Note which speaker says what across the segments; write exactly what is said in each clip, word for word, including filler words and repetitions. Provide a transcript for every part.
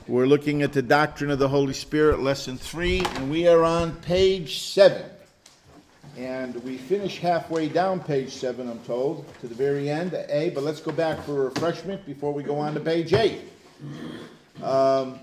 Speaker 1: We're looking at the doctrine of the Holy Spirit, lesson three, and we are on page seven. And we finish halfway down page seven, I'm told, to the very end, A, but let's go back for a refreshment before we go on to page eight. Um,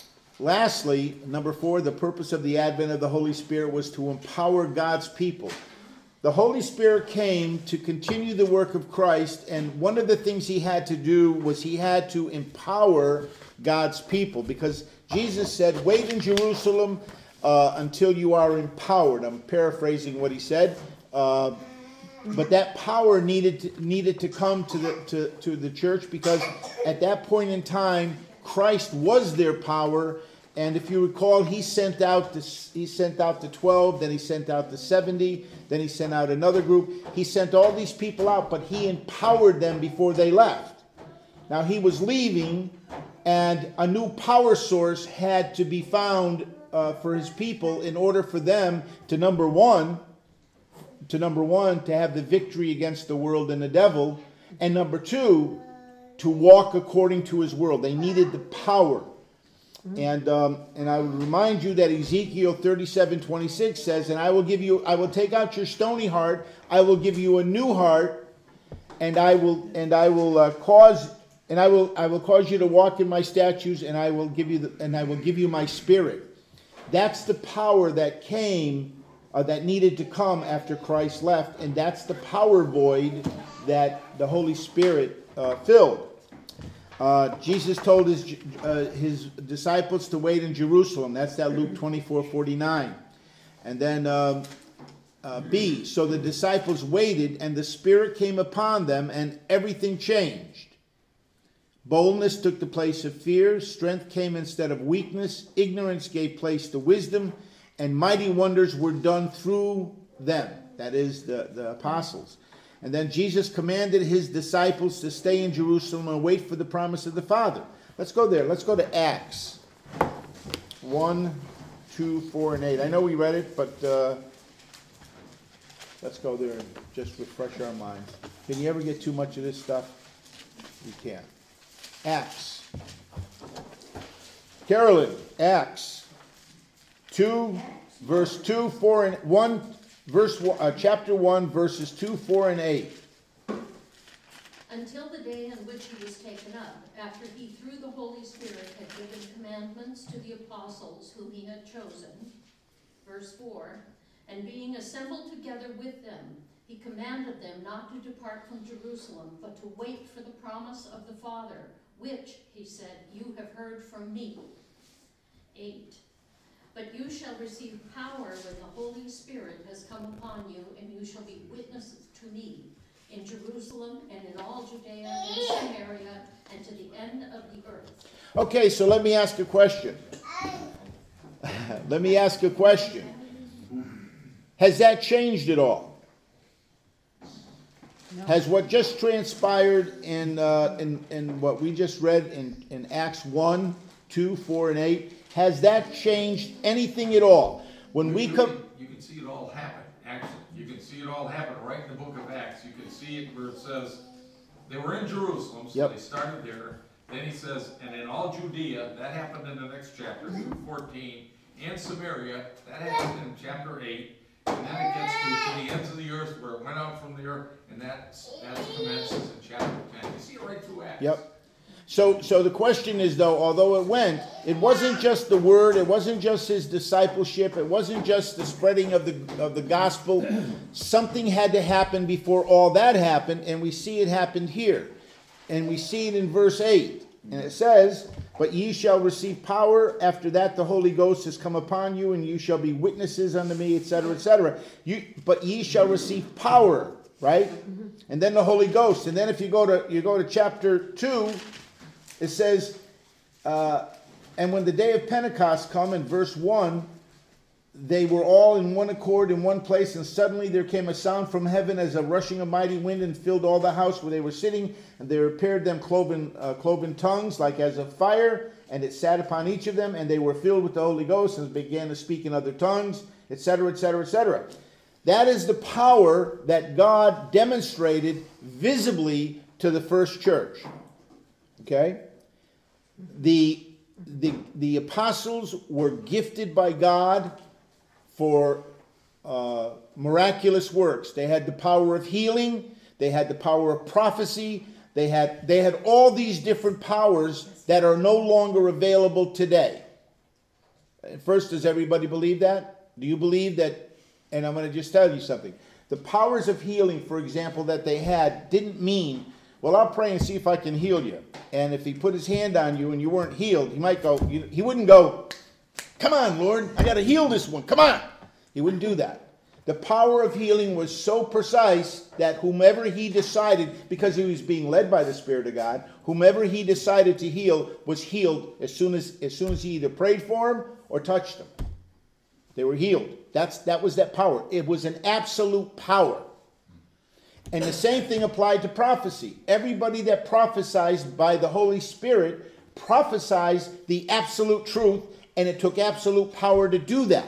Speaker 1: lastly, number four, the purpose of the advent of the Holy Spirit was to empower God's people. The Holy Spirit came to continue the work of Christ, and one of the things he had to do was he had to empower God's people, because Jesus said, wait in Jerusalem uh, until you are empowered. I'm paraphrasing what he said, uh, but that power needed to, needed to come to the to, to the church, because at that point in time, Christ was their power. And if you recall, he sent out the, he sent out the twelve, then he sent out the seventy, then he sent out another group. He sent all these people out, but he empowered them before they left. Now he was leaving, and a new power source had to be found uh, for his people in order for them to number one, to number one, to have the victory against the world and the devil, and number two, to walk according to his world. They needed the power. And um, and I would remind you that Ezekiel thirty-seven twenty-six says, and I will give you, I will take out your stony heart, I will give you a new heart, and I will and I will uh, cause and I will I will cause you to walk in my statutes, and I will give you the, and I will give you my spirit. That's the power that came, uh, that needed to come after Christ left, and that's the power void that the Holy Spirit uh, filled. Uh, Jesus told his uh, his disciples to wait in Jerusalem. That's that Luke twenty-four forty-nine. And then um, uh, B, so the disciples waited, and the Spirit came upon them, and everything changed. Boldness took the place of fear. Strength came instead of weakness. Ignorance gave place to wisdom, and mighty wonders were done through them. That is, the, the apostles. And then Jesus commanded his disciples to stay in Jerusalem and wait for the promise of the Father. Let's go there. Let's go to Acts one, two, four, and eight. I know we read it, but uh, let's go there and just refresh our minds. Can you ever get too much of this stuff? You can't. Acts. Carolyn, Acts two, verse two, four, and one. Verse uh, chapter one, verses two, four, and eight.
Speaker 2: Until the day on which he was taken up, after he through the Holy Spirit had given commandments to the apostles whom he had chosen. Verse four, and being assembled together with them, he commanded them not to depart from Jerusalem, but to wait for the promise of the Father, which, he said, you have heard from me. Eight. But you shall receive power when the Holy Spirit has come upon you, and you shall be witnesses to me in Jerusalem and in all Judea and Samaria and to the end of the earth. Okay, so let me ask a question.
Speaker 1: Let me ask a question. Has that changed at all? No. Has what just transpired in, uh, in, in what we just read in, in Acts one, two, four, and eight, has that changed anything at all? When we come,
Speaker 3: you can see it all happen. Actually, you can see it all happen right in the book of Acts. You can see it where it says they were in Jerusalem, so yep. They started there. Then he says, and in all Judea, that happened in the next chapter, two fourteen, and Samaria, that happened in chapter eight, and then it gets to, to the ends of the earth where it went out from the earth, and that that commences in chapter ten. You see it right through Acts.
Speaker 1: Yep. So, so the question is, though, although it went, it wasn't just the word, it wasn't just his discipleship, it wasn't just the spreading of the of the gospel. Something had to happen before all that happened, and we see it happened here. And we see it in verse eight. And it says, but ye shall receive power, after that the Holy Ghost has come upon you, and you shall be witnesses unto me, et cetera, et cetera. You, but ye shall receive power, right? And then the Holy Ghost. And then if you go to you go to chapter two, it says, uh, and when the day of Pentecost come, in verse one, they were all in one accord in one place, and suddenly there came a sound from heaven as a rushing of mighty wind, and filled all the house where they were sitting. And there appeared them cloven, uh, cloven tongues, like as of fire, and it sat upon each of them, and they were filled with the Holy Ghost, and began to speak in other tongues, et cetera, et cetera, et cetera. That is the power that God demonstrated visibly to the first church. Okay? The the, the apostles were gifted by God for uh, miraculous works. They had the power of healing. They had the power of prophecy. They had, they had all these different powers that are no longer available today. First, does everybody believe that? Do you believe that? And I'm going to just tell you something. The powers of healing, for example, that they had didn't mean, well, I'll pray and see if I can heal you. And if he put his hand on you and you weren't healed, he might go, he wouldn't go, come on, Lord, I got to heal this one. Come on. He wouldn't do that. The power of healing was so precise that whomever he decided, because he was being led by the Spirit of God, whomever he decided to heal was healed as soon as, as soon as he either prayed for him or touched them. They were healed. That's, that was that power. It was an absolute power. And the same thing applied to prophecy. Everybody that prophesied by the Holy Spirit prophesied the absolute truth, and it took absolute power to do that.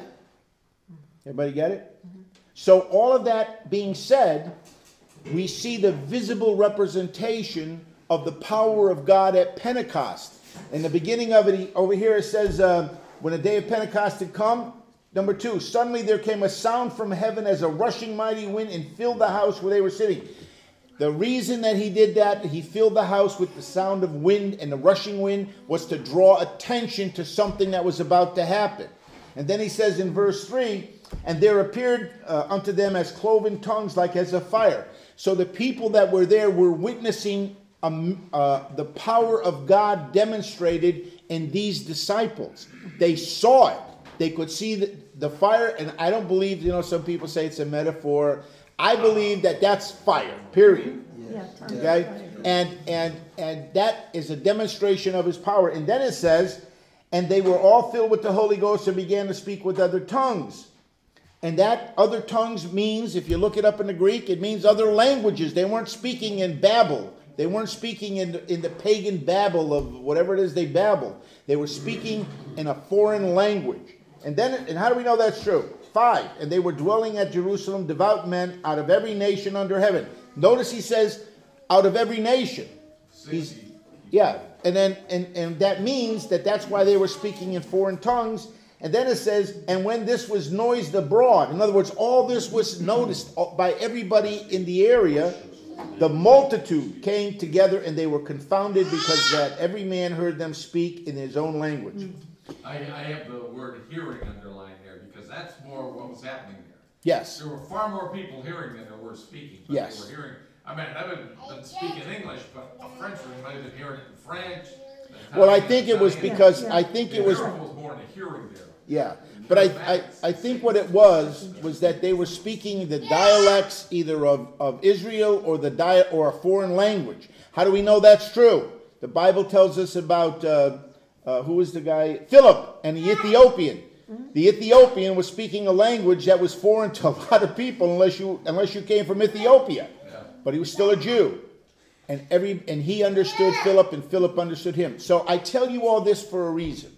Speaker 1: Everybody get it? Mm-hmm. So all of that being said, we see the visible representation of the power of God at Pentecost. In the beginning of it, he, over here it says, uh, when the day of Pentecost had come, number two, suddenly there came a sound from heaven as a rushing mighty wind and filled the house where they were sitting. The reason that he did that, he filled the house with the sound of wind and the rushing wind, was to draw attention to something that was about to happen. And then he says in verse three, and there appeared uh, unto them as cloven tongues like as of fire. So the people that were there were witnessing um, uh, the power of God demonstrated in these disciples. They saw it. They could see the, the fire, and I don't believe, you know, some people say it's a metaphor. I believe that that's fire, period.
Speaker 4: Yeah.
Speaker 1: Okay? And, and, and that is a demonstration of his power. And then it says, and they were all filled with the Holy Ghost and began to speak with other tongues. And that other tongues means, if you look it up in the Greek, it means other languages. They weren't speaking in Babel. They weren't speaking in the, in the pagan babble of whatever it is they babble. They were speaking in a foreign language. And then, and how do we know that's true? Five, and they were dwelling at Jerusalem, devout men out of every nation under heaven. Notice he says, out of every nation. He's, yeah, and then and, and that means that that's why they were speaking in foreign tongues. And then it says, and when this was noised abroad, in other words, all this was noticed by everybody in the area, the multitude came together and they were confounded because that every man heard them speak in his own language.
Speaker 3: I, I have the word hearing underlined there because that's more what was happening there.
Speaker 1: Yes.
Speaker 3: There were far more people hearing than there were speaking. But
Speaker 1: Yes.
Speaker 3: They were hearing. I mean, I haven't been speaking English, but a Frenchman might have been hearing it in French.
Speaker 1: Well, I think it was because,
Speaker 4: Yeah.
Speaker 1: I think it was,
Speaker 3: The miracle was more in the hearing there.
Speaker 1: yeah. But I, I, I think what it was, was that they were speaking the dialects either of, of Israel or the dia- or a foreign language. How do we know that's true? The Bible tells us about, uh, uh, who was the guy? Philip and the Ethiopian. The Ethiopian was speaking a language that was foreign to a lot of people unless you, unless you came from Ethiopia.
Speaker 3: Yeah.
Speaker 1: But he was still a Jew. And every and he understood Philip and Philip understood him. So I tell you all this for a reason.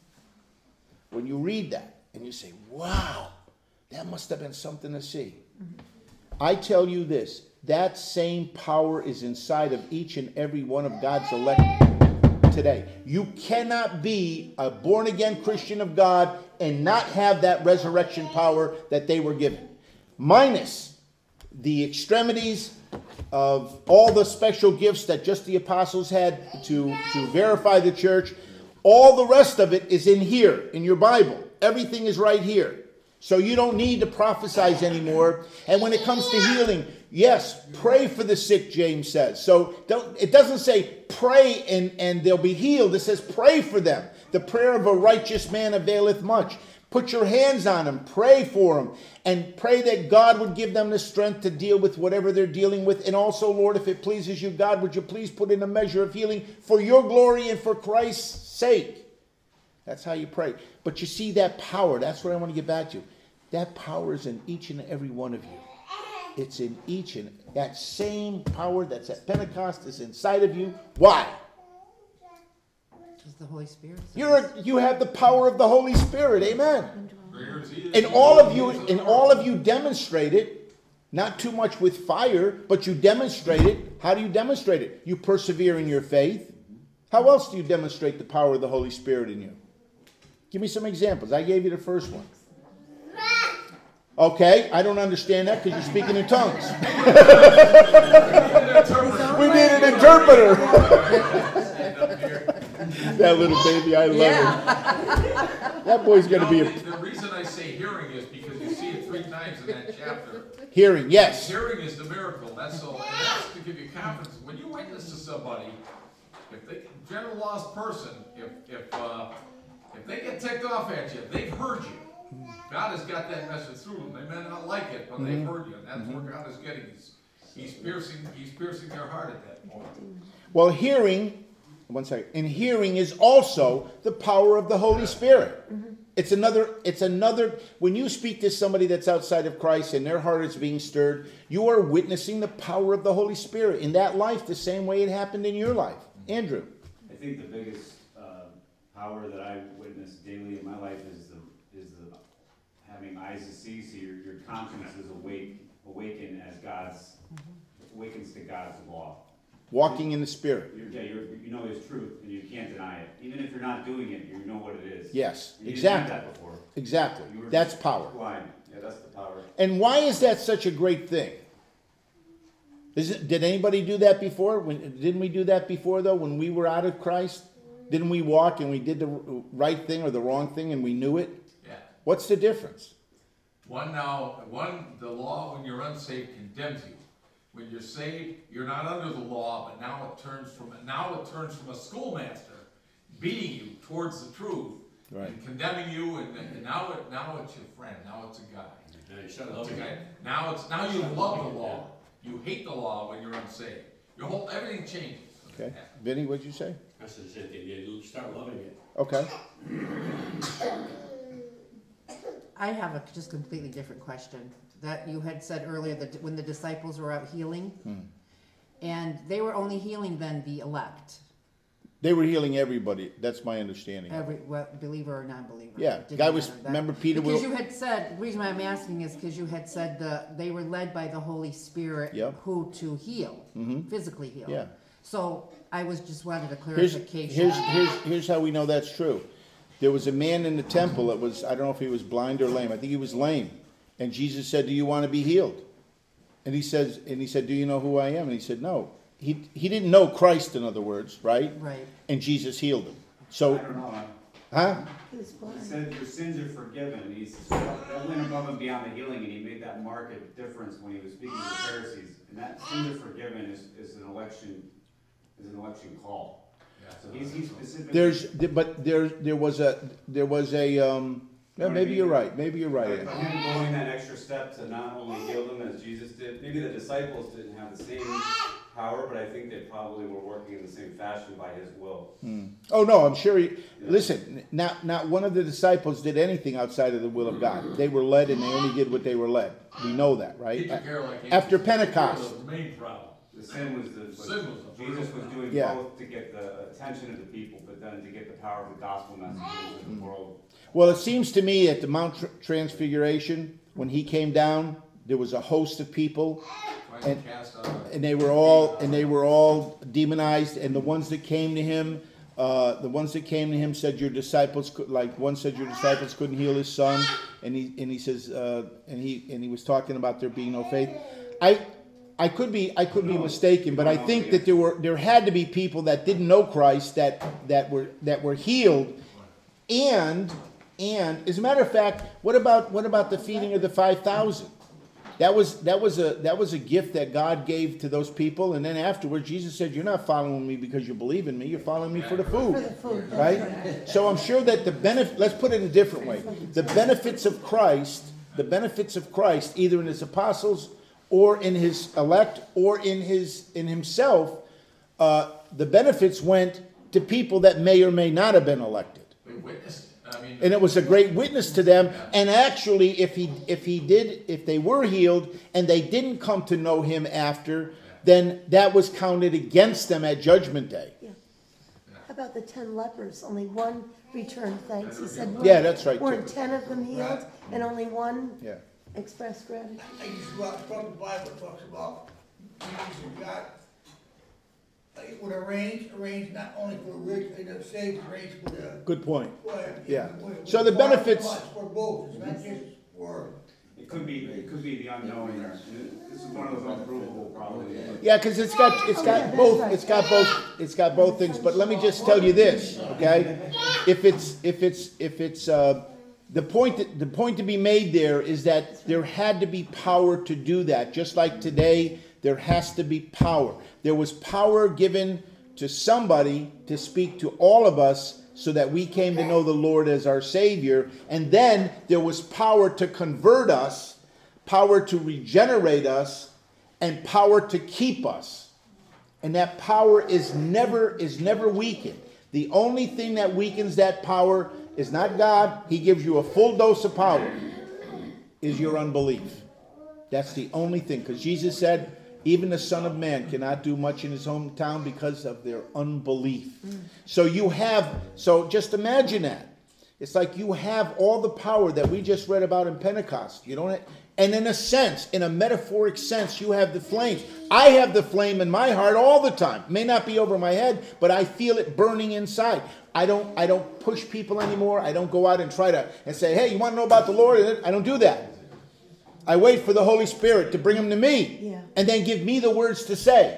Speaker 1: When you read that and you say, wow, that must have been something to see. Mm-hmm. I tell you this, that same power is inside of each and every one of God's elect today. You cannot be a born-again Christian of God and not have that resurrection power that they were given. Minus the extremities of all the special gifts that just the apostles had to, to verify the church. All the rest of it is in here, in your Bible. Everything is right here. So you don't need to prophesize anymore. And when it comes to healing, yes, pray for the sick, James says. So don't, it doesn't say pray and, and they'll be healed. It says pray for them. The prayer of a righteous man availeth much. Put your hands on them, pray for them, and pray that God would give them the strength to deal with whatever they're dealing with. And also, Lord, if it pleases you, God, would you please put in a measure of healing for your glory and for Christ's sake. That's how you pray. But you see that power, that's what I want to get back to. That power is in each and every one of you. It's in each and that same power that's at Pentecost is inside of you. Why?
Speaker 4: Because the Holy Spirit.
Speaker 1: You're you have the power of the Holy Spirit. Amen.
Speaker 3: Greater is he that
Speaker 1: And
Speaker 3: is
Speaker 1: all
Speaker 3: in
Speaker 1: of you,
Speaker 3: us than
Speaker 1: and
Speaker 3: the
Speaker 1: all
Speaker 3: world.
Speaker 1: of you demonstrate it, not too much with fire, but you demonstrate it. How do you demonstrate it? You persevere in your faith. How else do you demonstrate the power of the Holy Spirit in you? Give me some examples. I gave you the first one. Okay, I don't understand that because you're speaking in tongues. We need an interpreter. That little baby, I love
Speaker 4: Yeah.
Speaker 1: him. That boy's going to be
Speaker 3: You know,
Speaker 1: a
Speaker 3: the, the reason I say hearing is because you see it three times in that chapter.
Speaker 1: hearing. Yes.
Speaker 3: Hearing is the miracle. That's so. And that's to give you confidence. When you witness to somebody, if they, general lost person, if if uh, if they get ticked off at you, they've heard you. God has got that message through them. They may not like it, but they've heard you, and that's where God is getting. He's, he's piercing. He's piercing their heart at that point.
Speaker 1: Well, hearing. One second. And hearing is also the power of the Holy Spirit. Mm-hmm. It's another, it's another, when you speak to somebody that's outside of Christ and their heart is being stirred, you are witnessing the power of the Holy Spirit in that life the same way it happened in your life. Andrew.
Speaker 5: I think the biggest uh, power that I witness daily in my life is the, is the having eyes to see, so your, your conscience is awake, awakened as God's, mm-hmm. awakens to God's law.
Speaker 1: Walking in the Spirit.
Speaker 5: You're, yeah, you're, you know His truth, and you can't deny it. Even if you're not doing it, you know what it is.
Speaker 1: Yes,
Speaker 5: and you
Speaker 1: exactly.
Speaker 5: Didn't have that before.
Speaker 1: Exactly.
Speaker 5: You were
Speaker 1: That's
Speaker 5: just
Speaker 1: power.
Speaker 5: blind. Yeah, that's the power.
Speaker 1: And why is that such a great thing? Is it, did anybody do that before? When, didn't we do that before, though, when we were out of Christ? Didn't we walk and we did the right thing or the wrong thing and we knew it?
Speaker 3: Yeah.
Speaker 1: What's the difference?
Speaker 3: One now, one the law when you're unsaved condemns you. When you're saved, you're not under the law, but now it turns from now it turns from a schoolmaster beating you towards the truth,
Speaker 1: right.
Speaker 3: and condemning you, and, and now it now it's your friend. Now it's a guy.
Speaker 6: Yeah, shut
Speaker 3: It's
Speaker 6: up.
Speaker 3: a guy. Now it's now you love the law. You hate the law when you're unsaved. Your whole everything changes.
Speaker 1: Okay. Vinny, what'd you say?
Speaker 6: I said the same thing. Yeah, you start loving it.
Speaker 1: Okay.
Speaker 4: I have a just completely different question. That you had said earlier that when the disciples were out healing,
Speaker 1: Hmm.
Speaker 4: and they were only healing then the elect,
Speaker 1: They were healing everybody. That's my understanding.
Speaker 4: every well, believer or non-believer.
Speaker 1: Yeah,
Speaker 4: It didn't
Speaker 1: guy was-
Speaker 4: matter. That-
Speaker 1: remember Peter
Speaker 4: Because
Speaker 1: will-
Speaker 4: you had said the reason why I'm asking is because you had said the they were led by the Holy Spirit
Speaker 1: Yep.
Speaker 4: who to heal,
Speaker 1: Mhm.
Speaker 4: physically heal.
Speaker 1: Yeah.
Speaker 4: So I was just wanted a
Speaker 1: Here's,
Speaker 4: clarification.
Speaker 1: here's, here's, here's how we know that's true. There was a man in the temple that was, I don't know if he was blind or lame. I think he was lame. And Jesus said, do you want to be healed? And he says, and he said, do you know who I am? And he said, no. He, he didn't know Christ, in other words, right?
Speaker 4: Right.
Speaker 1: And Jesus healed him.
Speaker 5: I
Speaker 1: So,
Speaker 5: don't know.
Speaker 1: huh?
Speaker 5: He said your sins are forgiven. And he's that went above and beyond the healing, and he made that marked difference when he was speaking to the Pharisees. And that sins are forgiven is, is an election is an election call.
Speaker 3: Yeah.
Speaker 5: So he's he's specifically.
Speaker 1: There's, but there, there was a, there was a, um, yeah, maybe you're right. Maybe you're right.
Speaker 5: But him going that extra step to not only heal them as Jesus did, maybe the disciples didn't have the same power, but I think they probably were working in the same fashion by His will.
Speaker 1: Hmm. Oh, no, I'm sure he, listen, not, not one of the disciples did anything outside of the will of God. They were led and they only did what they were led. We know that,
Speaker 3: He
Speaker 1: right?
Speaker 3: took care of like
Speaker 1: After
Speaker 3: he took care of
Speaker 1: Pentecost.
Speaker 3: The main problem.
Speaker 5: The sin was the was,
Speaker 3: Sin was the
Speaker 5: Jesus
Speaker 3: first
Speaker 5: was
Speaker 3: one.
Speaker 5: doing
Speaker 1: Yeah.
Speaker 5: both to get the attention of the people, but then to get the power of the gospel message into
Speaker 1: Hmm.
Speaker 5: the world.
Speaker 1: Well, it seems to me at the Mount Tr- Transfiguration, when he came down, there was a host of people,
Speaker 3: Trying to
Speaker 1: And-
Speaker 3: cast out.
Speaker 1: and they were all and they were all demonized. And the ones that came to him, uh, the ones that came to him said, "Your disciples could." Like one said, "Your disciples couldn't heal his son," and he and he says, uh, and he and he was talking about there being no faith. I. I could be I could be mistaken, but I think that there were there had to be people that didn't know Christ that that were that were healed, and and as a matter of fact, what about what about the feeding of the five thousand? That was that was a that was a gift that God gave to those people, and then afterwards Jesus said, "You're not following me because you believe in me. You're following me for the food." Right? So I'm sure that the benefit. Let's put it a different way: the benefits of Christ, the benefits of Christ, either in His apostles, or in His elect, or in His in Himself, uh, the benefits went to people that may or may not have been elected.
Speaker 3: They witnessed it. I mean,
Speaker 1: And it was a great witness to them. And actually, if he if he did, if they were healed and they didn't come to know him after, then that was counted against them at Judgment Day.
Speaker 7: Yeah. How about the ten lepers? Only one returned thanks. He said,
Speaker 1: Yeah, that's right,
Speaker 7: weren't
Speaker 1: too.
Speaker 7: ten of them healed and only one
Speaker 1: Yeah.
Speaker 7: expressed gratitude?
Speaker 8: I just brought from the Bible talks about Jesus and God it would arrange, arrange not only for rich and the saved, arrange for the.
Speaker 1: Good point.
Speaker 8: well,
Speaker 1: Yeah.
Speaker 8: with-
Speaker 1: So the
Speaker 8: with farm
Speaker 1: benefits-
Speaker 8: lots For both, it's not just for.
Speaker 5: It could be, it could be the unknown, or, this is one of those unprovable probably.
Speaker 1: Yeah, because it's got, it's got both, it's got both, it's got both things, but let me just tell you this, okay? If it's, if it's, if it's, uh, the point, that- the point to be made there is that there had to be power to do that, just like today, there has to be power. There was power given to somebody to speak to all of us so that we came to know the Lord as our Savior, and then there was power to convert us, power to regenerate us, and power to keep us. And that power is never is never weakened. The only thing that weakens that power is not God. He gives you a full dose of power, is your unbelief. That's the only thing. Because Jesus said, even the Son of Man cannot do much in his hometown because of their unbelief. Mm. So you have, so just imagine that. It's like you have all the power that we just read about in Pentecost. You don't, and in a sense, in a metaphoric sense, you have the flames. I have the flame in my heart all the time. It may not be over my head, but I feel it burning inside. I don't, I don't push people anymore. I don't go out and try to and say, hey, you want to know about the Lord? I don't do that. I wait for the Holy Spirit to bring them to me,
Speaker 7: Yeah.
Speaker 1: and then give me the words to say.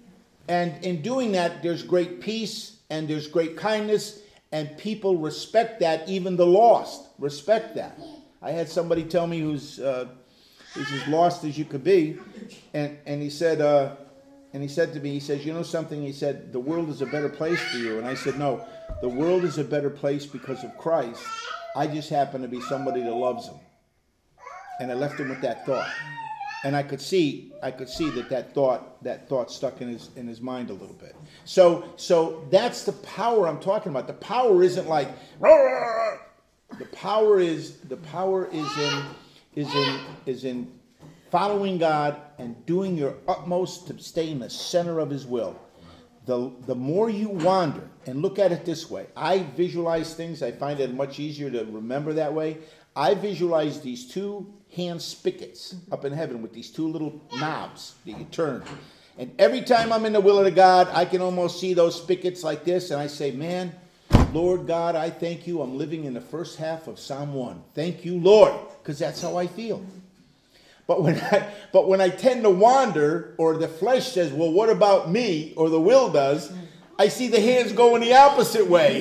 Speaker 1: And in doing that, there's great peace, and there's great kindness, and people respect that. Even the lost respect that. I had somebody tell me who's uh, who's as lost as you could be, and and he said, uh, and he said to me, he says, you know something? He said, the world is a better place for you. And I said, no, the world is a better place because of Christ. I just happen to be somebody that loves him. And I left him with that thought, and I could see, I could see that that thought, that thought stuck in his in his mind a little bit. So, so that's the power I'm talking about. The power isn't like, Rrr! the power is the power is in is in is in following God and doing your utmost to stay in the center of His will. The the more you wander, and look at it this way, I visualize things. I find it much easier to remember that way. I visualize these two hand spigots up in heaven with these two little knobs that you turn. And every time I'm in the will of God, I can almost see those spigots like this, and I say, man, Lord God, I thank you. I'm living in the first half of Psalm one. Thank you, Lord, because that's how I feel. But when I but when I tend to wander, or the flesh says, well, what about me, or the will does, I see the hands going the opposite way.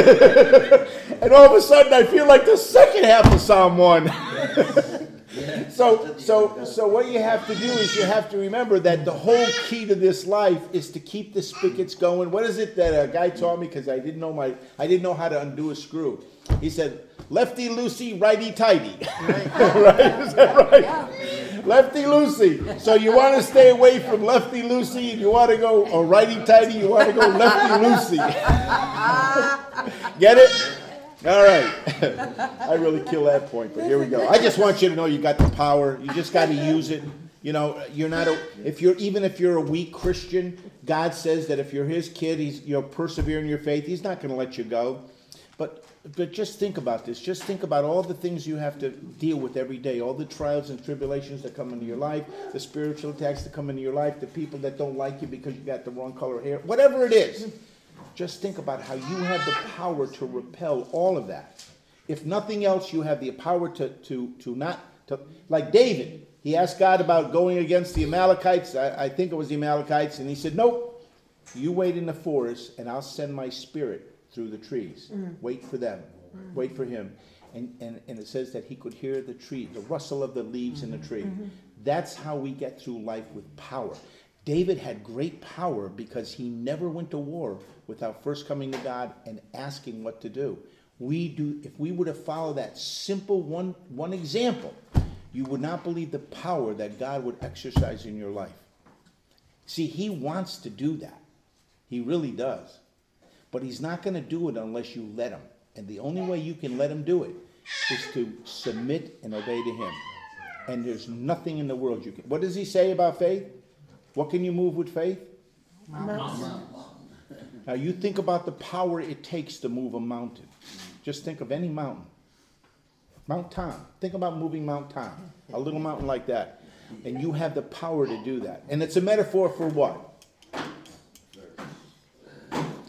Speaker 1: And all of a sudden, I feel like the second half of Psalm one. so, so, so what you have to do is you have to remember that the whole key to this life is to keep the spigots going. What is it that a guy taught me? Because I didn't know my, I didn't know how to undo a screw. He said, lefty loosey, righty tighty. Right? Is that right? Yeah. Lefty loosey. So you want to stay away from lefty loosey, and you want to go, or righty tighty, you want to go lefty loosey. Get it? All right. I really kill that point, but here we go. I just want you to know you got the power. You just got to use it. You know, you're not a, if you're, even if you're a weak Christian, God says that if you're His kid, He's, you'll persevere in your faith. He's not going to let you go. But, but just think about this. Just think about all the things you have to deal with every day, all the trials and tribulations that come into your life, the spiritual attacks that come into your life, the people that don't like you because you got the wrong color hair, whatever it is. Just think about how you have the power to repel all of that. If nothing else, you have the power to, to, to not, to, like David, he asked God about going against the Amalekites. I, I think it was the Amalekites. And he said, nope, you wait in the forest and I'll send my spirit through the trees. Mm. Wait for them. Mm. Wait for him. And, and, and it says that he could hear the tree, the rustle of the leaves mm-hmm. in the tree. Mm-hmm. That's how we get through life, with power. David had great power because he never went to war without first coming to God and asking what to do. We do, if we were to follow that simple one, one example, you would not believe the power that God would exercise in your life. See, He wants to do that. He really does. But He's not going to do it unless you let Him. And the only way you can let Him do it is to submit and obey to Him. And there's nothing in the world you can. What does He say about faith? What can you move with faith? Mountains. Now you think about the power it takes to move a mountain. Just think of any mountain. Mount Tom. Think about moving Mount Tom. A little mountain like that. And you have the power to do that. And it's a metaphor for what?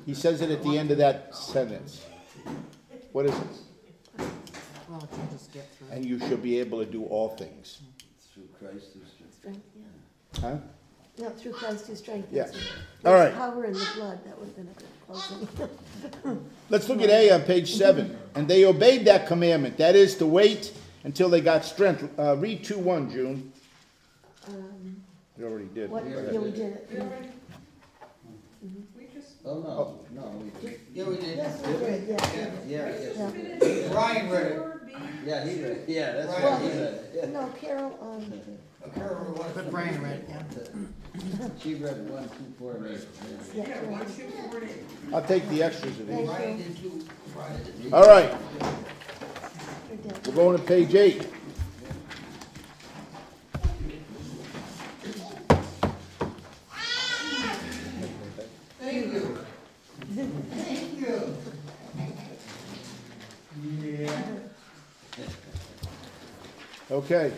Speaker 1: He says it at the end of that sentence. What is it?
Speaker 4: Well, it can just get through.
Speaker 1: And you shall be able to do all things.
Speaker 9: Through Christ who strengthens.
Speaker 7: Strength, yeah.
Speaker 1: Huh?
Speaker 7: No, through Christ who strengthens
Speaker 1: Yeah.
Speaker 7: us.
Speaker 1: All right.
Speaker 7: There's power in the blood, that would have been a good closing.
Speaker 1: Let's look at A on page seven. And they obeyed that commandment, that is to wait until they got strength. Uh, read two one, June.
Speaker 7: Um,
Speaker 1: You already did.
Speaker 7: What, yeah, we did it. yeah.
Speaker 9: Oh, no, no, we did.
Speaker 8: Yeah, we did.
Speaker 7: Yes, we did, yeah.
Speaker 9: Yeah, yes,
Speaker 7: Yeah.
Speaker 9: we did.
Speaker 8: Brian read it.
Speaker 9: Yeah, he read it, yeah, that's
Speaker 8: Right.
Speaker 9: right, he read it, yeah.
Speaker 7: No, Carol, um,
Speaker 8: I can't remember what.
Speaker 4: But Brian read it, yeah.
Speaker 9: She read one, two, four, and eight.
Speaker 7: yeah, Carol.
Speaker 1: I'll take the extras of these.
Speaker 8: Brian did too. Brian did too.
Speaker 1: All right,
Speaker 7: You're dead.
Speaker 1: we're going to page eight.
Speaker 8: Thank you. Thank you. Yeah.
Speaker 1: Okay.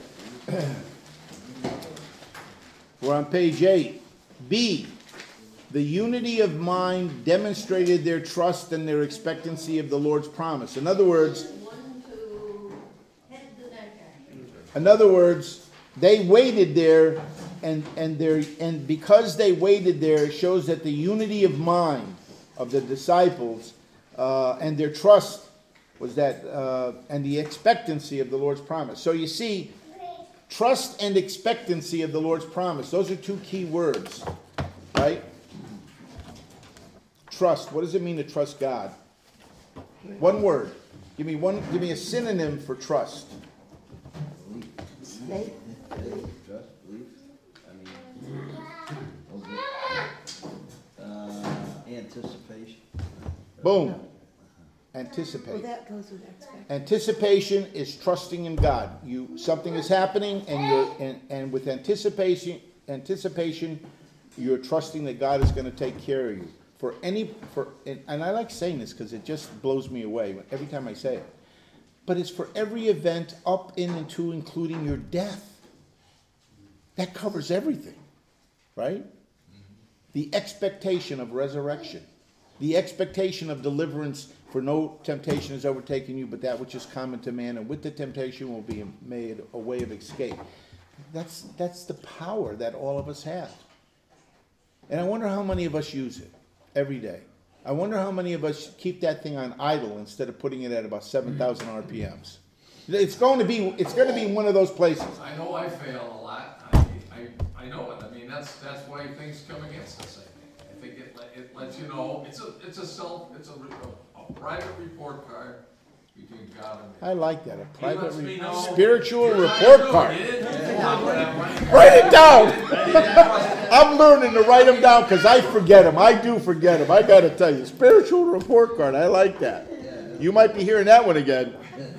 Speaker 1: We're on page eight. B, the unity of mind demonstrated their trust and their expectancy of the Lord's promise. In other words,
Speaker 2: One to head the neck action.
Speaker 1: in other words, they waited there, and and their and because they waited there, it shows that the unity of mind of the disciples uh, and their trust was that, uh, and the expectancy of the Lord's promise. So you see, trust and expectancy of the Lord's promise. Those are two key words, right? Trust. What does it mean to trust God? One word. Give me one. Give me a synonym for trust.
Speaker 7: Faith.
Speaker 9: Faith, trust, belief, I mean, uh, anticipation.
Speaker 1: Boom.
Speaker 7: Well,
Speaker 1: Anticipate.
Speaker 7: that goes with expectation.
Speaker 1: Anticipation is trusting in God. You something is happening, and you're and, and with anticipation, anticipation, you're trusting that God is going to take care of you. For any for and, and I like saying this because it just blows me away every time I say it. But it's for every event up in and to including your death. That covers everything, right? The expectation of resurrection, the expectation of deliverance. For no temptation has overtaken you, but that which is common to man, and with the temptation will be made a way of escape. That's that's the power that all of us have. And I wonder how many of us use it every day. I wonder how many of us keep that thing on idle instead of putting it at about seven thousand R P Ms. It's going to be it's going to be one of those places.
Speaker 3: I know I fail a lot, I, I, I know it, I mean, that's, that's why things come against us, I think. I think it, let- it lets you know, it's a, it's a self, it's a, re- a private report card between God and man.
Speaker 1: I like that. A
Speaker 3: He
Speaker 1: private
Speaker 3: lets me
Speaker 1: re-
Speaker 3: know-
Speaker 1: spiritual
Speaker 3: You're not
Speaker 1: report
Speaker 3: doing
Speaker 1: card.
Speaker 3: it.
Speaker 1: Write it down. I'm learning to write them down because I forget them. I do forget them. I got to tell you, spiritual report card. I like that. You might be hearing that one again.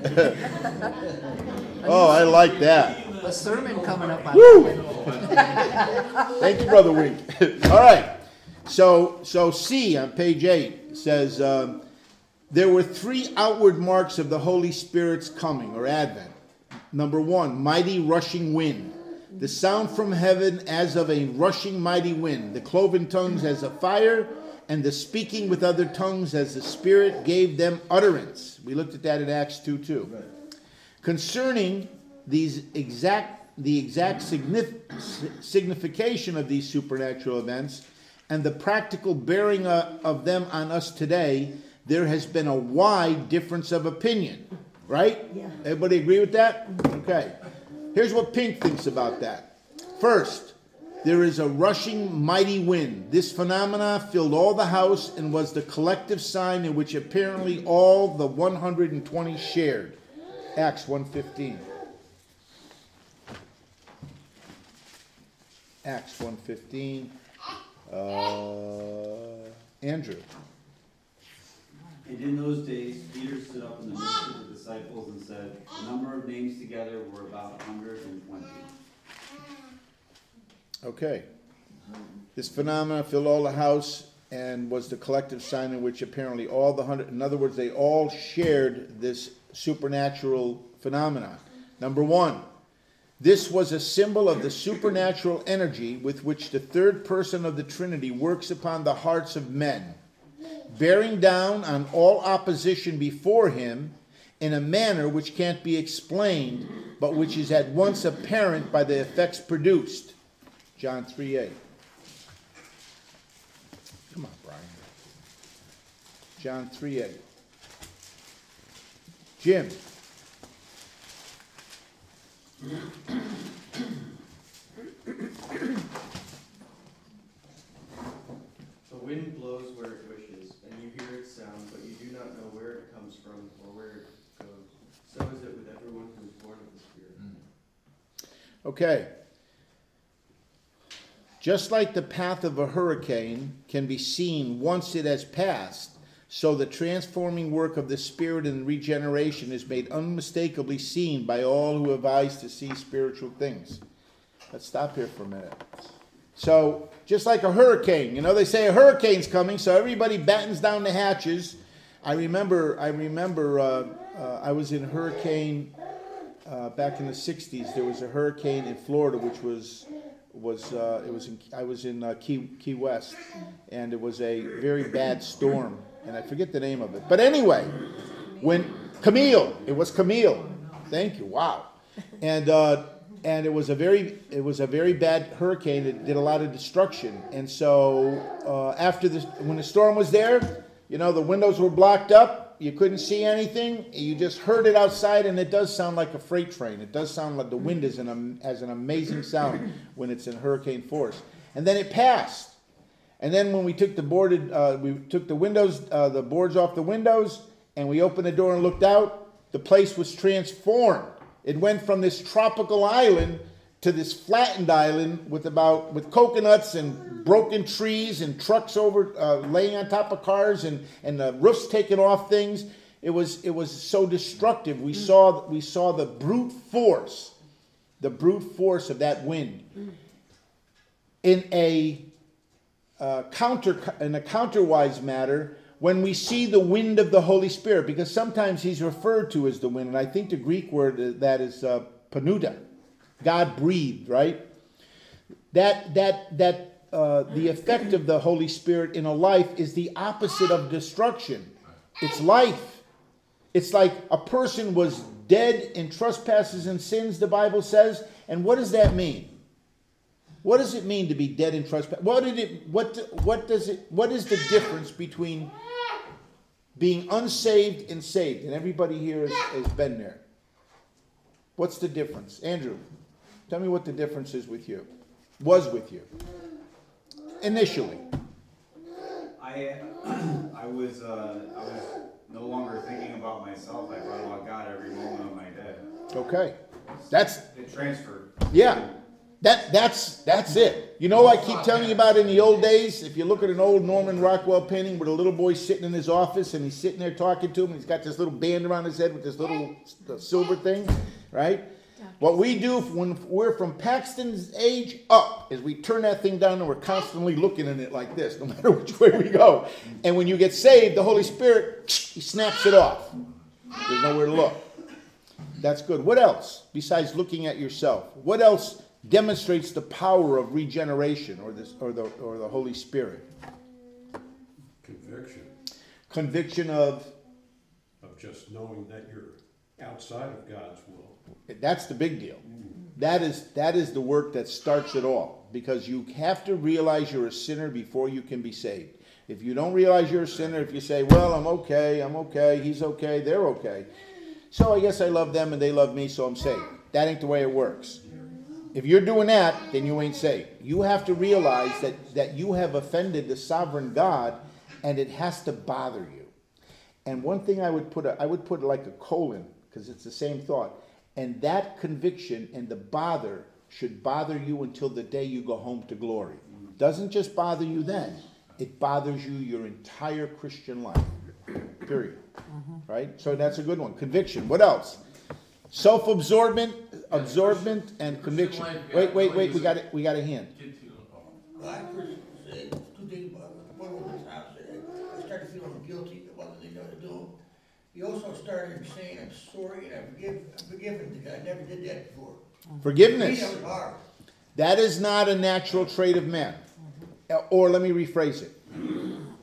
Speaker 1: Oh, I like that.
Speaker 4: A sermon coming up on
Speaker 1: Woo! Thank you, Brother Wink. All right. So, so C on page eight says um, there were three outward marks of the Holy Spirit's coming or advent. Number one, mighty rushing wind. The sound from heaven as of a rushing mighty wind. The cloven tongues as a fire, and the speaking with other tongues as the Spirit gave them utterance. We looked at that in Acts two two. Concerning these exact, the exact signif- signification of these supernatural events and the practical bearing uh, of them on us today, there has been a wide difference of opinion. Right?
Speaker 7: Yeah.
Speaker 1: Everybody agree with that? Okay. Here's what Pink thinks about that. First, there is a rushing mighty wind. This phenomena filled all the house and was the collective sign in which apparently all the one hundred twenty shared. Acts one fifteen. Acts one fifteen. Uh, Andrew.
Speaker 5: And in those days, Peter stood up in the midst of the disciples and said, the number of names together were about a hundred and twenty.
Speaker 1: Okay. This phenomena filled all the house and was the collective sign in which apparently all the hundred, in other words, they all shared this supernatural phenomenon. Number one, this was a symbol of the supernatural energy with which the third person of the Trinity works upon the hearts of men. bearing down on all opposition before him in a manner which can't be explained, but which is at once apparent by the effects produced. John three eight. Come on, Brian. John three eight. Jim.
Speaker 10: The wind blows where it wishes, and you hear its sound, but you do not know where it comes from or where it goes. So is it with everyone who is born of the Spirit.
Speaker 1: Okay. Just like the path of a hurricane can be seen once it has passed, so the transforming work of the Spirit in regeneration is made unmistakably seen by all who have eyes to see spiritual things. Let's stop here for a minute. So, just like a hurricane, you know, they say a hurricane's coming, so everybody battens down the hatches. I remember, I remember, uh, uh, I was in hurricane uh, back in the sixties. There was a hurricane in Florida, which was was uh, it was in, I was in uh, Key Key West, and it was a very bad storm, and I forget the name of it. But anyway, when Camille, it was Camille. Thank you. Wow, and. Uh, And it was a very, it was a very bad hurricane. It did a lot of destruction. And so uh, after the, when the storm was there, you know, the windows were blocked up. You couldn't see anything. You just heard it outside, and it does sound like a freight train. It does sound like the wind is an, has an amazing sound when it's in hurricane force. And then it passed. And then when we took the boarded, uh, we took the windows, uh, the boards off the windows, and we opened the door and looked out, the place was transformed. It went from this tropical island to this flattened island with about with coconuts and broken trees and trucks over uh, laying on top of cars and and the roofs taking off things. It was it was so destructive. We saw we saw the brute force, the brute force of that wind. In a uh, counter in a counterwise matter, when we see the wind of the Holy Spirit, because sometimes he's referred to as the wind, and I think the Greek word that is uh, panuta, God breathed, right? That that that uh, the effect of the Holy Spirit in a life is the opposite of destruction. It's life. It's like a person was dead in trespasses and sins, the Bible says. And what does that mean? What does it mean to be dead in trespass? What did it? What what does it? What is the difference between being unsaved and saved? And everybody here has, has been there. What's the difference, Andrew? Tell me what the difference is with you. Was with you initially.
Speaker 5: I I was uh, I was no longer thinking about myself. I thought about God every moment of my day.
Speaker 1: Okay, that's
Speaker 5: It transferred.
Speaker 1: yeah. That that's that's it. You know, I keep telling you about in the old days. If you look at an old Norman Rockwell painting with a little boy sitting in his office and he's sitting there talking to him, and he's got this little band around his head with this little silver thing, right? What we do when we're from Paxton's age up is we turn that thing down and we're constantly looking at it like this, no matter which way we go. And when you get saved, the Holy Spirit, he snaps it off. There's nowhere to look. That's good. What else besides looking at yourself? What else demonstrates the power of regeneration or this or the or the Holy Spirit?
Speaker 6: Conviction
Speaker 1: Conviction of
Speaker 6: of just knowing that you're outside of God's will.
Speaker 1: that's the big deal. That is that is the work that starts it all, because you have to realize you're a sinner before you can be saved. If you don't realize you're a sinner, if you say, well, I'm okay, I'm okay, he's okay, they're okay, so I guess I love them and they love me, so I'm saved. That ain't the way it works. If you're doing that, then you ain't saved. You have to realize that, that you have offended the sovereign God, and it has to bother you. And one thing I would put, a, I would put like a colon, because it's the same thought. And that conviction and the bother should bother you until the day you go home to glory. Doesn't just bother you then. It bothers you your entire Christian life. Period. Mm-hmm. Right? So that's a good one. Conviction. What else? Self-absorbment, absorbment, and conviction. Wait, wait, wait. We got it. We got a hand.
Speaker 8: Well, I first said two things about one was this house. I started feeling guilty about the things I was doing. You also started saying, I'm sorry and I forgive, I'm forgiven, because I never did that before.
Speaker 1: Forgiveness.
Speaker 8: To me, that was hard.
Speaker 1: That is not a natural trait of man. Or let me rephrase it.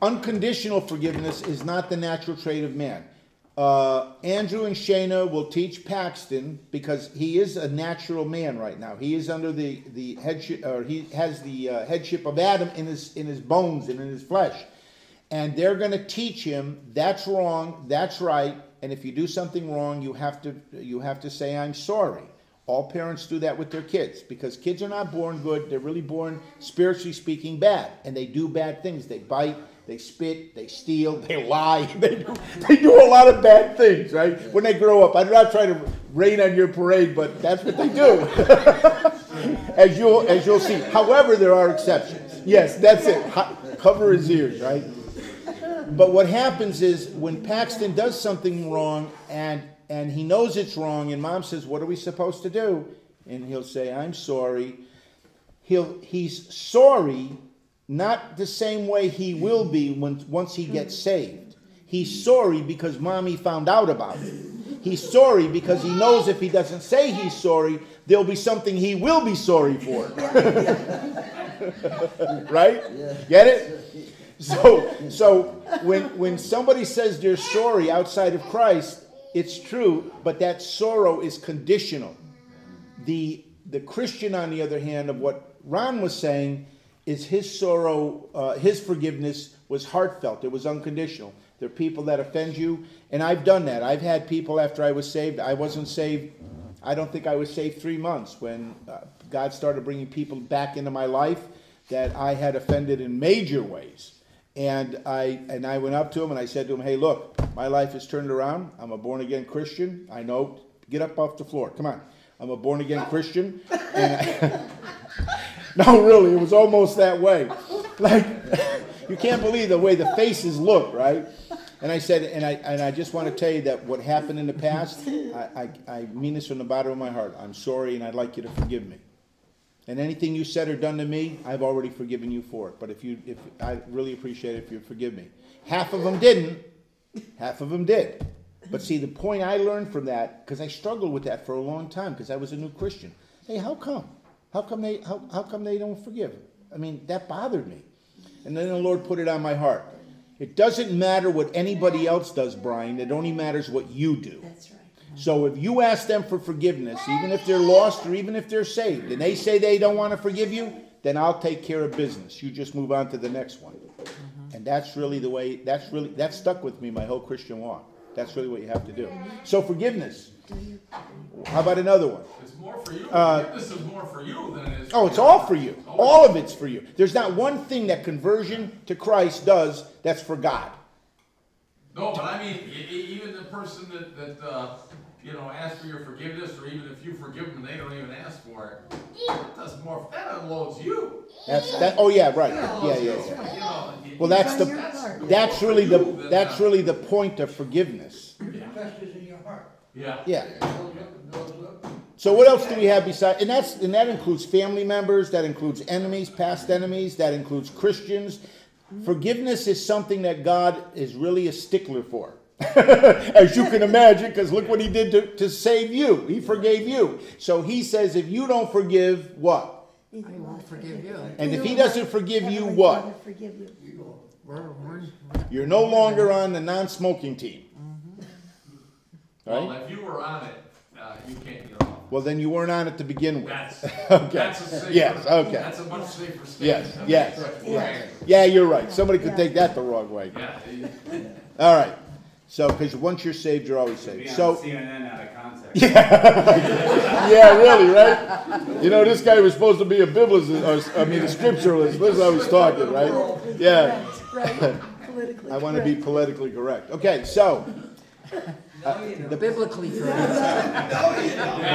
Speaker 1: unconditional forgiveness is not the natural trait of man. Uh, Andrew and Shayna will teach Paxton because he is a natural man right now. He is under the, the headship, or he has the uh, headship of Adam in his, in his bones and in his flesh. And they're going to teach him that's wrong, that's right, and if you do something wrong, you have to you have to say I'm sorry. All parents do that with their kids because kids are not born good. They're really born, spiritually speaking, bad, and they do bad things. They bite, they spit, they steal, they lie. They do, they do a lot of bad things, right? When they grow up, I'm not trying to rain on your parade, but that's what they do, as you'll as you'll see. However, there are exceptions. Yes, that's it. Ho- cover his ears, right? But what happens is when Paxton does something wrong and and he knows it's wrong and mom says, what are we supposed to do? And he'll say, I'm sorry. He'll he's sorry, not the same way he will be when once he gets saved. He's sorry because mommy found out about it. He's sorry because he knows if he doesn't say he's sorry, there'll be something he will be sorry for. Right? Get it? So, so when when somebody says they're sorry outside of Christ, it's true, but that sorrow is conditional. The the Christian, on the other hand, of what Ron was saying, is his sorrow, uh, his forgiveness was heartfelt. It was unconditional. There are people that offend you, and I've done that. I've had people after I was saved. I wasn't saved. I don't think I was saved three months when uh, God started bringing people back into my life that I had offended in major ways. And I and I went up to him and I said to him, hey, look, my life is turned around. I'm a born-again Christian. I know. Get up off the floor. Come on. I'm a born-again Christian. And I, no, really, it was almost that way. Like, you can't believe the way the faces look, right? And I said, and I and I just want to tell you that what happened in the past, I, I, I mean this from the bottom of my heart. I'm sorry, and I'd like you to forgive me. And anything you said or done to me, I've already forgiven you for it. But if you, if I really appreciate it if you forgive me. Half of them didn't. Half of them did. But see, the point I learned from that, because I struggled with that for a long time, because I was a new Christian. Hey, how come? How come they? How, how come they don't forgive? I mean, that bothered me. And then the Lord put it on my heart. It doesn't matter what anybody else does, Brian. It only matters what you do.
Speaker 7: That's right.
Speaker 1: So if you ask them for forgiveness, even if they're lost or even if they're saved, and they say they don't want to forgive you, then I'll take care of business. You just move on to the next one. Mm-hmm. And that's really the way, that's really, that stuck with me my whole Christian walk. That's really what you have to do. So forgiveness. How about another one?
Speaker 3: It's more for you.
Speaker 1: Uh,
Speaker 3: Forgiveness is more for you than it is for
Speaker 1: Oh, it's
Speaker 3: you.
Speaker 1: all for you. All of it's for you. There's not one thing that conversion to Christ does that's for God.
Speaker 3: No, but I mean, e- e- even the person that, that uh, you know, asks for your forgiveness, or even if you forgive them and they don't even ask for it, that does more, that unloads you.
Speaker 1: That's that. Oh yeah, right.
Speaker 3: That
Speaker 1: Yeah,
Speaker 3: unloads
Speaker 1: yeah,
Speaker 3: you.
Speaker 1: yeah.
Speaker 3: You know,
Speaker 1: Well, that's
Speaker 7: It's on your
Speaker 1: the
Speaker 7: heart.
Speaker 1: that's really the that's really the point of forgiveness.
Speaker 8: Trust is in your heart.
Speaker 3: Yeah.
Speaker 1: Yeah.
Speaker 8: It goes up and goes up.
Speaker 1: So what else do we have besides? And that's and that includes family members. That includes enemies, past enemies. That includes Christians. Forgiveness is something that God is really a stickler for. As you can imagine, because look what he did to, to save you. He forgave you. So he says, if you don't forgive, what?
Speaker 7: I
Speaker 4: won't forgive you.
Speaker 1: And if he doesn't forgive you, what?
Speaker 7: Forgive you.
Speaker 4: We're, we're,
Speaker 1: You're no longer on the non-smoking team.
Speaker 3: Well,
Speaker 1: Right?
Speaker 3: if you were on it, uh, you can't get off.
Speaker 1: Well, then you weren't on it to begin with.
Speaker 3: That's,
Speaker 1: Okay.
Speaker 3: that's a safer.
Speaker 1: Yes, okay.
Speaker 3: That's a much safer statement.
Speaker 1: Yes,
Speaker 3: than
Speaker 1: yes.
Speaker 3: that's
Speaker 7: Yeah.
Speaker 3: right.
Speaker 1: Yeah, you're right. Somebody could take that the wrong way.
Speaker 3: Yeah. it-
Speaker 1: All right. So, because once you're saved, you're always
Speaker 5: Be
Speaker 1: saved.
Speaker 5: on
Speaker 1: So,
Speaker 5: C N N out of context.
Speaker 1: yeah, really, right? You know, this guy was supposed to be a biblicist, or, I mean, a scripturalist. This is how he's talking, right? Yeah.
Speaker 7: Right, right. Politically
Speaker 1: I want to be
Speaker 7: correct.
Speaker 1: politically correct. Okay, so,
Speaker 4: the biblically correct.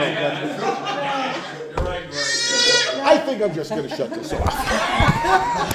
Speaker 3: You're right, Greg.
Speaker 1: I think I'm just going to shut this off.